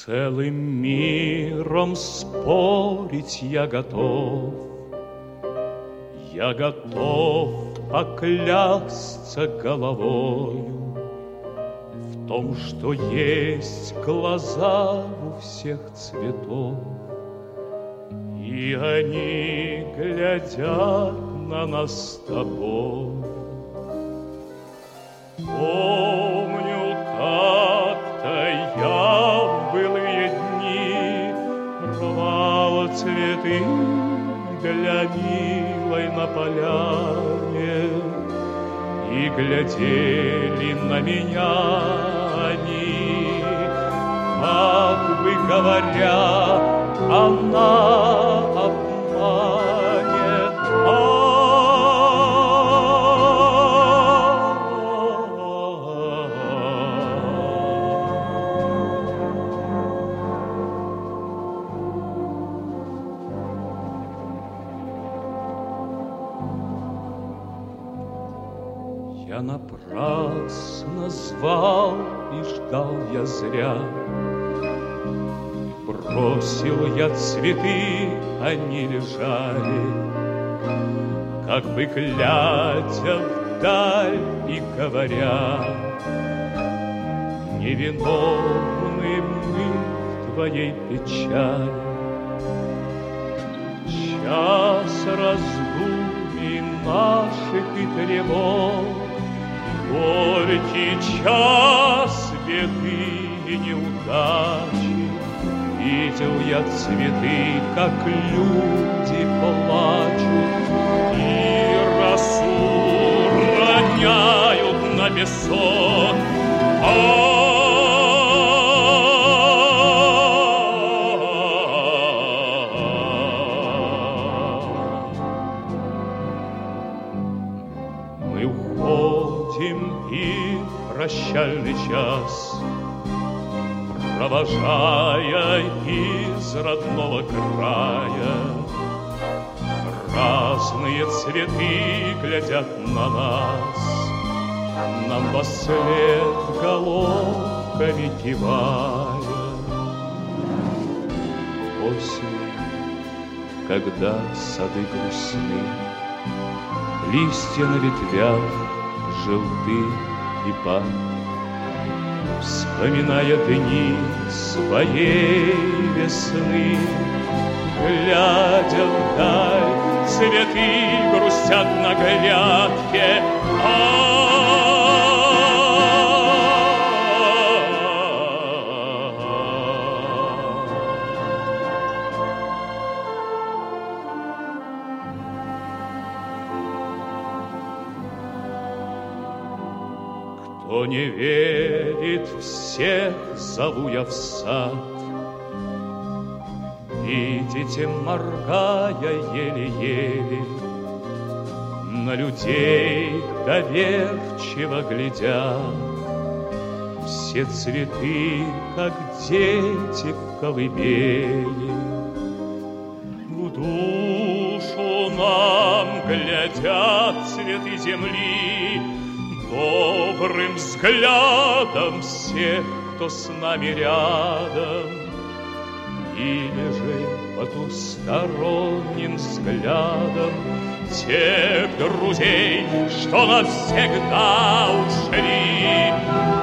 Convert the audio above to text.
Целым миром спорить я готов. Я готов поклясться головою в том, что есть глаза у всех цветов, и они глядят на нас с тобой. Помню, как-то я в былые дни рвал цветы для милой на поляне, и глядели на меня они, как бы говоря, она обманет. Я напрасно звал и ждал я зря. Бросил я цветы, они лежали, как бы глядя вдаль и говоря: невиновны мы в твоей печали. Час раздумий наших и тревог, горький час беды и неудачи. Видел я цветы, как люди плачут, и росу роняют на песок. Мы уходим, и прощальный час, провожая из родного края, разные цветы глядят на нас, нам вослед головками кивая. Осень, когда сады грустны, листья на ветвях желты и пахнут, вспоминая дни своей весны, глядя вдаль, цветы грустят на грядке. Кто не верит, всех зову я в сад. Видите, моргая еле-еле, на людей доверчиво глядя, все цветы, как дети в колыбели. В душу нам глядят цветы земли добрым взглядом всех, кто с нами рядом, или же потусторонним взглядом тех друзей, что навсегда ушли.